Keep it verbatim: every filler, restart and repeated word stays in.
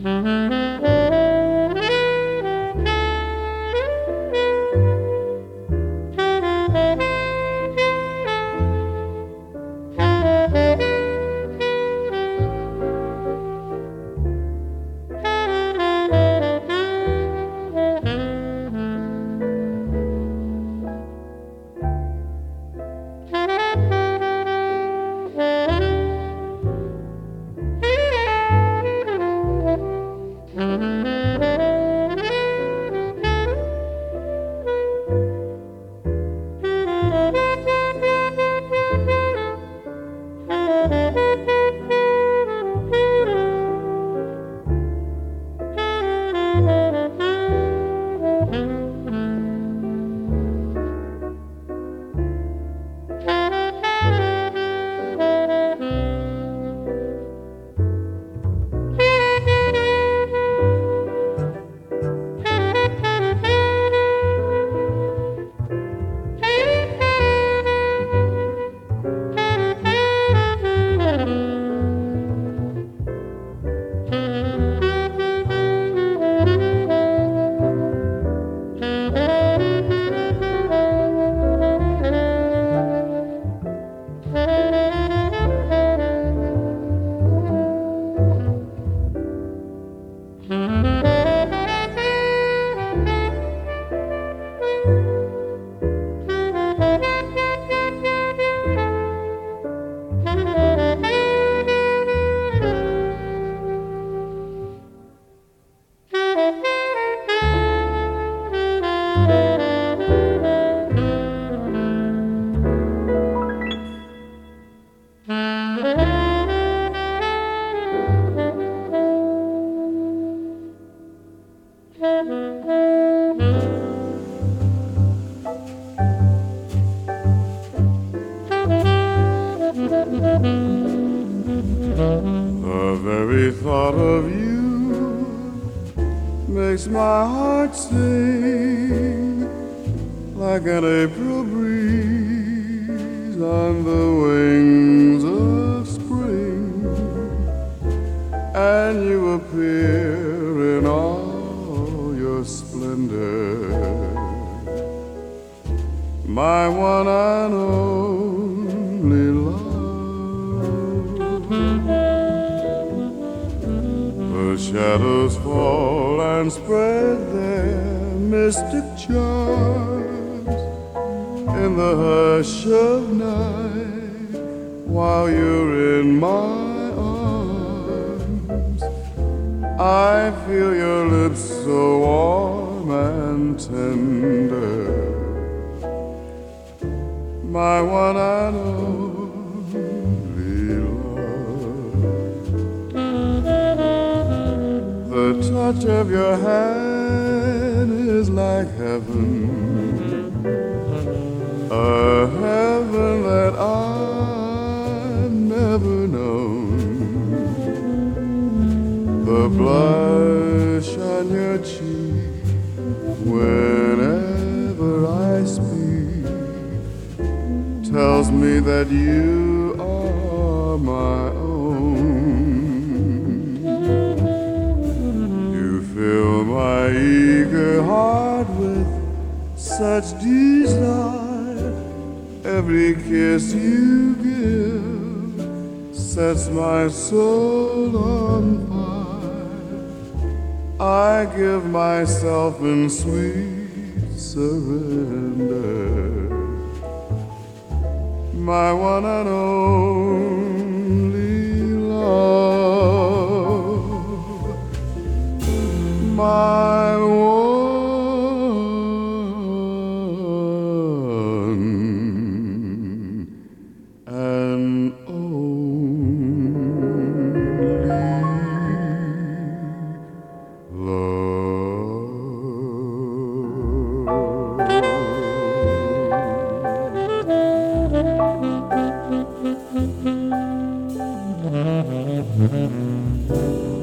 The very thought of you makes my heart sing like an April breeze on the wings of spring, and you appear in all your splendor, my one and only love. The shadows fall and spread their mystic charms in the hush of night while you're in my arms. I feel your lips so warm and tender, my one and only love. The touch of your hand is like heaven, a heaven that I've never known. The blush on your cheek whenever I speak tells me that you are my own. You fill my eager heart with such desire. Every kiss you give sets my soul on fire. I give myself in sweet surrender, my one and only love, my one and only love. Mm-hmm.